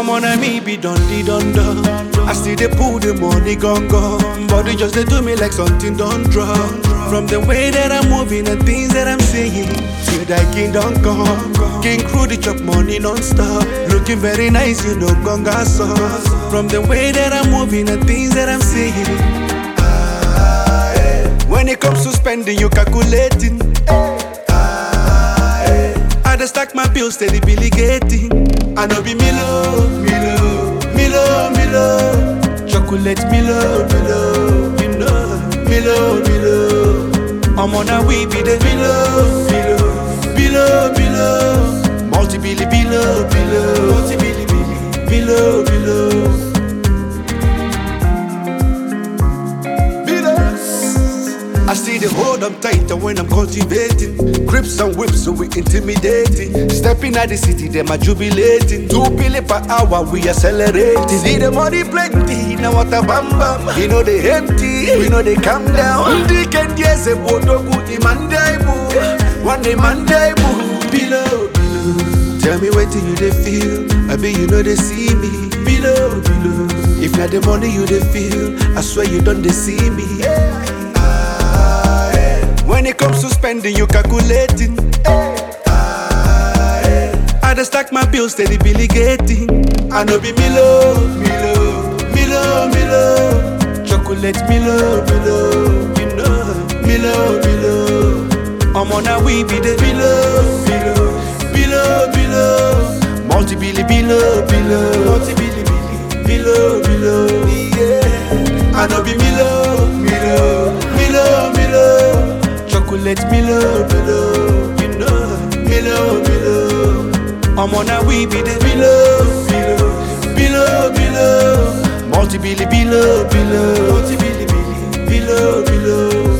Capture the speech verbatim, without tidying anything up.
I'm on a me be done the done done. I see they pull the money gone gone, but they just they do me like something don't drop. From the way that I'm moving and things that I'm saying, till that kingdom come. King crew the chop money non-stop, looking very nice, you know, gonga sauce. From the way that I'm moving and things that I'm saying, when it comes to spending, you calculating. I just stack my bills, steady Billy getting. I know be Milo, Milo, Milo, Milo. Chocolate Milo, Milo, you know, Milo, Milo. I'm on a we be the Milo, Milo, Milo, Milo. Multi Billy, Milo, Milo, multi Billy, Billy, Milo, Milo. I see the hold I'm tighter when I'm cultivating. Grips and whips, so we intimidating. Stepping at the city, them are jubilating. Two billion per hour, we accelerating. See the money plenty, now what a bam bam. You know they empty, we know they calm down. Dick and yes, a bodo good Monday boo. One day Monday boo. Below, below. Tell me what you they feel. I bet you know they see me. Below, below. If not the money you they feel, I swear you don't they see me. When it comes to spending, you calculating. I just stack my bills, steady Billy getting. I know be Milo, Milo, Milo, Milo. Chocolate Milo, Milo, you know, Milo, Milo. I'm on a we be the Milo, Milo, Milo, Milo. Multi Billy, Milo, Milo, multi Billy, Billy, Milo, Milo. Yeah, I know be Milo, Milo, Milo, Milo. Chocolate Milo, Milo, you know, Milo, Milo. I'm on a we be the Milo, Milo, Milo, Milo. Multi Billy, Milo, Milo, multi Billy, Billy, Milo, Milo.